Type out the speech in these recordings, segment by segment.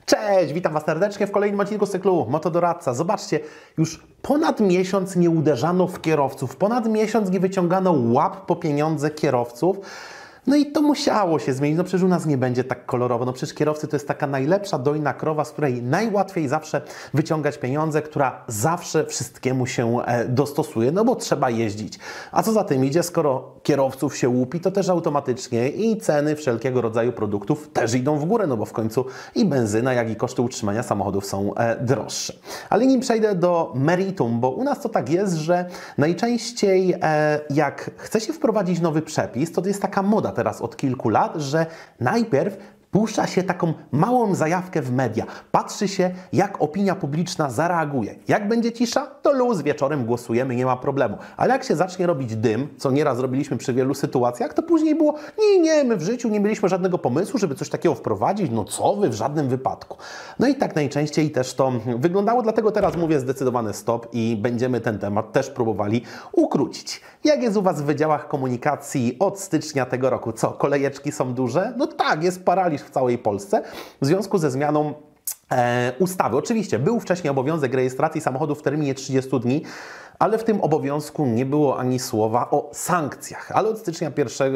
Cześć, witam Was serdecznie w kolejnym odcinku z cyklu Motodoradca. Zobaczcie, już ponad miesiąc nie uderzano w kierowców, ponad miesiąc nie wyciągano łap po pieniądze kierowców. No i to musiało się zmienić, no przecież u nas nie będzie tak kolorowo, no przecież kierowcy to jest taka najlepsza dojna krowa, z której najłatwiej zawsze wyciągać pieniądze, która zawsze wszystkiemu się dostosuje, no bo trzeba jeździć. A co za tym idzie, skoro kierowców się łupi, to też automatycznie i ceny wszelkiego rodzaju produktów też idą w górę, no bo w końcu i benzyna, jak i koszty utrzymania samochodów są droższe. Ale nim przejdę do meritum, bo u nas to tak jest, że najczęściej jak chce się wprowadzić nowy przepis, to jest taka moda teraz od kilku lat, że najpierw puszcza się taką małą zajawkę w media. Patrzy się, jak opinia publiczna zareaguje. Jak będzie cisza, to luz, wieczorem głosujemy, nie ma problemu. Ale jak się zacznie robić dym, co nieraz robiliśmy przy wielu sytuacjach, to później było, nie, my w życiu nie mieliśmy żadnego pomysłu, żeby coś takiego wprowadzić, no co wy, w żadnym wypadku. No i tak najczęściej też to wyglądało, dlatego teraz mówię zdecydowany stop i będziemy ten temat też próbowali ukrócić. Jak jest u Was w wydziałach komunikacji od stycznia tego roku? Co, kolejeczki są duże? No tak, jest paraliż w całej Polsce w związku ze zmianą ustawy. Oczywiście był wcześniej obowiązek rejestracji samochodu w terminie 30 dni, ale w tym obowiązku nie było ani słowa o sankcjach. Ale od stycznia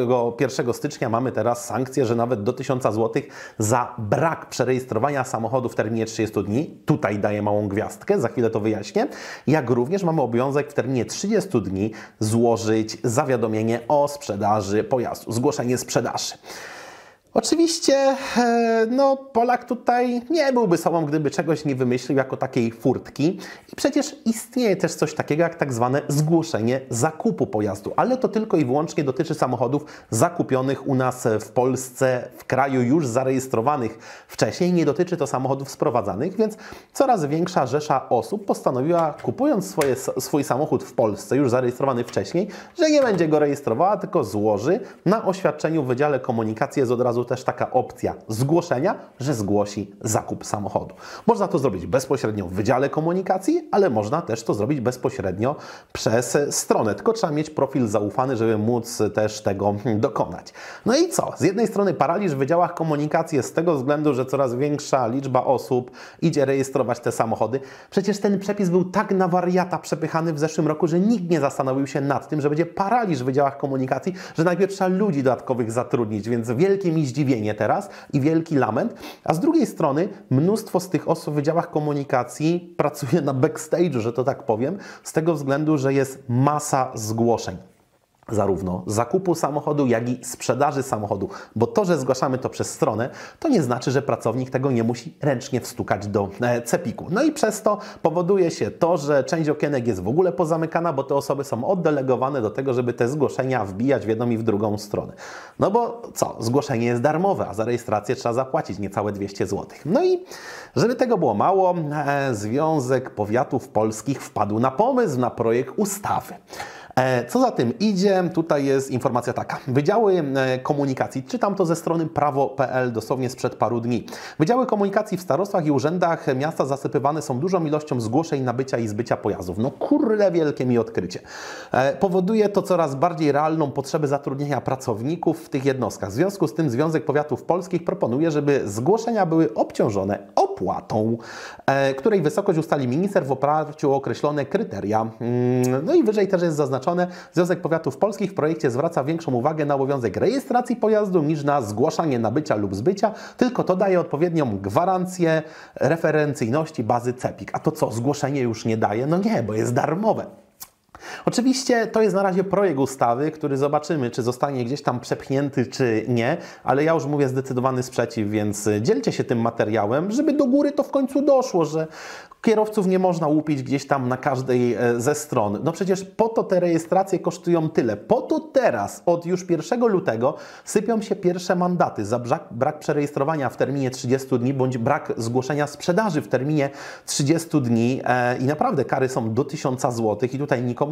1 stycznia mamy teraz sankcje, że nawet do 1000 zł za brak przerejestrowania samochodu w terminie 30 dni. Tutaj daję małą gwiazdkę, za chwilę to wyjaśnię. Jak również mamy obowiązek w terminie 30 dni złożyć zawiadomienie o sprzedaży pojazdu, zgłoszenie sprzedaży. Oczywiście, no Polak tutaj nie byłby sobą, gdyby czegoś nie wymyślił jako takiej furtki. I przecież istnieje też coś takiego jak tak zwane zgłoszenie zakupu pojazdu, ale to tylko i wyłącznie dotyczy samochodów zakupionych u nas w Polsce, w kraju już zarejestrowanych wcześniej. Nie dotyczy to samochodów sprowadzanych, więc coraz większa rzesza osób postanowiła, kupując swój samochód w Polsce, już zarejestrowany wcześniej, że nie będzie go rejestrowała, tylko złoży na oświadczeniu w Wydziale Komunikacji jest od razu też taka opcja zgłoszenia, że zgłosi zakup samochodu. Można to zrobić bezpośrednio w Wydziale Komunikacji, ale można też to zrobić bezpośrednio przez stronę. Tylko trzeba mieć profil zaufany, żeby móc też tego dokonać. No i co? Z jednej strony paraliż w Wydziałach Komunikacji jest z tego względu, że coraz większa liczba osób idzie rejestrować te samochody. Przecież ten przepis był tak na wariata przepychany w zeszłym roku, że nikt nie zastanowił się nad tym, że będzie paraliż w Wydziałach Komunikacji, że najpierw trzeba ludzi dodatkowych zatrudnić, więc wielkie mi zdziwienie teraz i wielki lament, a z drugiej strony mnóstwo z tych osób w wydziałach komunikacji pracuje na backstage'u, że to tak powiem, z tego względu, że jest masa zgłoszeń. Zarówno zakupu samochodu, jak i sprzedaży samochodu, bo to, że zgłaszamy to przez stronę, to nie znaczy, że pracownik tego nie musi ręcznie wstukać do cepiku. No i przez to powoduje się to, że część okienek jest w ogóle pozamykana, bo te osoby są oddelegowane do tego, żeby te zgłoszenia wbijać w jedną i w drugą stronę. No bo co? Zgłoszenie jest darmowe, a za rejestrację trzeba zapłacić niecałe 200 zł. No i żeby tego było mało, Związek Powiatów Polskich wpadł na pomysł, na projekt ustawy. Co za tym idzie, tutaj jest informacja taka. Wydziały komunikacji, czytam to ze strony prawo.pl dosłownie sprzed paru dni. Wydziały komunikacji w starostwach i urzędach miasta zasypywane są dużą ilością zgłoszeń nabycia i zbycia pojazdów. No kurde, wielkie mi odkrycie. Powoduje to coraz bardziej realną potrzebę zatrudnienia pracowników w tych jednostkach. W związku z tym Związek Powiatów Polskich proponuje, żeby zgłoszenia były obciążone opłatą, której wysokość ustali minister w oparciu o określone kryteria. No i wyżej też jest zaznaczone, Związek Powiatów Polskich w projekcie zwraca większą uwagę na obowiązek rejestracji pojazdu niż na zgłaszanie nabycia lub zbycia, tylko to daje odpowiednią gwarancję referencyjności bazy CEPiK. A to co, zgłoszenie już nie daje? No nie, bo jest darmowe. Oczywiście to jest na razie projekt ustawy, który zobaczymy, czy zostanie gdzieś tam przepchnięty, czy nie, ale ja już mówię zdecydowany sprzeciw, więc dzielcie się tym materiałem, żeby do góry to w końcu doszło, że kierowców nie można łupić gdzieś tam na każdej ze stron. No przecież po to te rejestracje kosztują tyle. Po to teraz, od już 1 lutego, sypią się pierwsze mandaty za brak przerejestrowania w terminie 30 dni, bądź brak zgłoszenia sprzedaży w terminie 30 dni i naprawdę kary są do 1000 zł i tutaj nikomu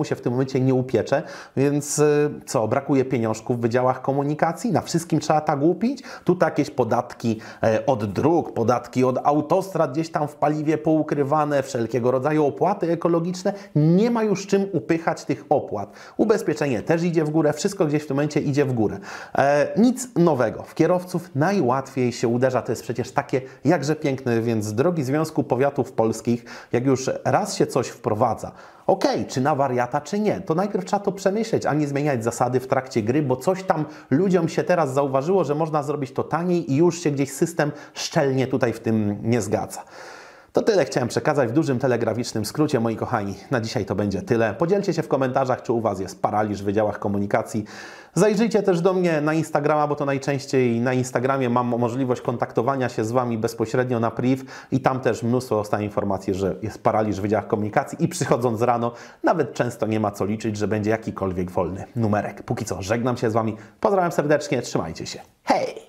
się w tym momencie nie upiecze, więc co, brakuje pieniążków w wydziałach komunikacji? Na wszystkim trzeba tak łupić? Tu jakieś podatki od dróg, podatki od autostrad gdzieś tam w paliwie poukrywane, wszelkiego rodzaju opłaty ekologiczne. Nie ma już czym upychać tych opłat. Ubezpieczenie też idzie w górę, wszystko gdzieś w tym momencie idzie w górę. Nic nowego. W kierowców najłatwiej się uderza, to jest przecież takie jakże piękne, więc drogi Związku Powiatów Polskich, jak już raz się coś wprowadza, okej, czy na wariata, czy nie, to najpierw trzeba to przemyśleć, a nie zmieniać zasady w trakcie gry, bo coś tam ludziom się teraz zauważyło, że można zrobić to taniej i już się gdzieś system szczelnie tutaj w tym nie zgadza. To tyle chciałem przekazać w dużym telegraficznym skrócie, moi kochani. Na dzisiaj to będzie tyle. Podzielcie się w komentarzach, czy u Was jest paraliż w wydziałach komunikacji. Zajrzyjcie też do mnie na Instagrama, bo to najczęściej na Instagramie mam możliwość kontaktowania się z Wami bezpośrednio na priv i tam też mnóstwo dostaję informacji, że jest paraliż w wydziałach komunikacji i przychodząc rano nawet często nie ma co liczyć, że będzie jakikolwiek wolny numerek. Póki co żegnam się z Wami, pozdrawiam serdecznie, trzymajcie się. Hej!